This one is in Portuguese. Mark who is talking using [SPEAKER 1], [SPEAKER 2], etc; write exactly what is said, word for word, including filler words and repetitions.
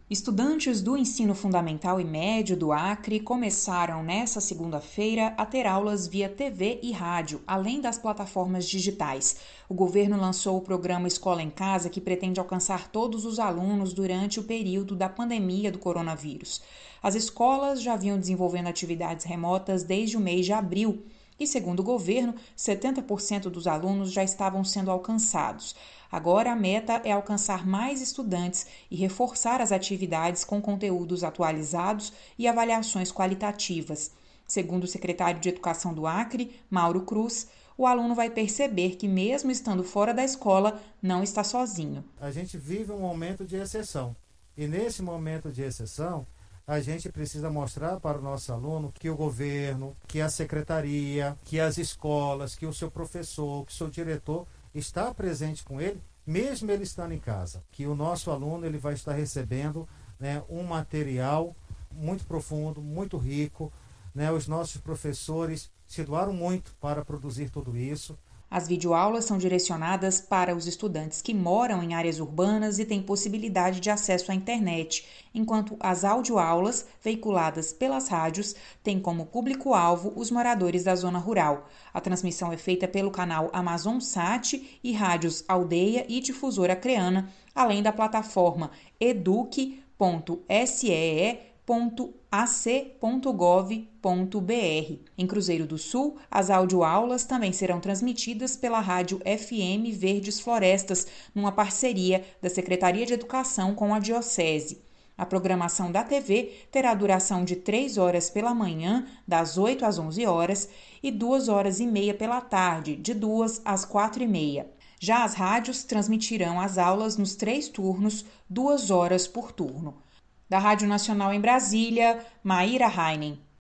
[SPEAKER 1] Estudantes do ensino fundamental e médio do Acre começaram nesta segunda-feira a ter aulas via T V e rádio, além das plataformas digitais. O governo lançou o programa Escola em Casa, que pretende alcançar todos os alunos durante o período da pandemia do coronavírus. As escolas já vinham desenvolvendo atividades remotas desde o mês de abril. E, segundo o governo, setenta por cento dos alunos já estavam sendo alcançados. Agora, a meta é alcançar mais estudantes e reforçar as atividades com conteúdos atualizados e avaliações qualitativas. Segundo o secretário de Educação do Acre, Mauro Cruz, o aluno vai perceber que, mesmo estando fora da escola, não está sozinho.
[SPEAKER 2] A gente vive um momento de exceção. E, nesse momento de exceção, a gente precisa mostrar para o nosso aluno que o governo, que a secretaria, que as escolas, que o seu professor, que o seu diretor está presente com ele, mesmo ele estando em casa. Que o nosso aluno ele vai estar recebendo, né, um material muito profundo, muito rico. Né? Os nossos professores se doaram muito para produzir tudo isso.
[SPEAKER 1] As videoaulas são direcionadas para os estudantes que moram em áreas urbanas e têm possibilidade de acesso à internet, enquanto as audioaulas, veiculadas pelas rádios, têm como público-alvo os moradores da zona rural. A transmissão é feita pelo canal AmazonSat e rádios Aldeia e Difusora Acreana, além da plataforma eduque ponto see ponto a c ponto gov ponto b r. Em Cruzeiro do Sul, as audioaulas também serão transmitidas pela rádio F M Verdes Florestas, numa parceria da Secretaria de Educação com a Diocese. A programação da T V terá duração de três horas pela manhã, das oito às onze horas, e duas horas e meia pela tarde, de duas às quatro e meia. Já as rádios transmitirão as aulas nos três turnos, duas horas por turno. Da Rádio Nacional em Brasília, Maíra Heinen.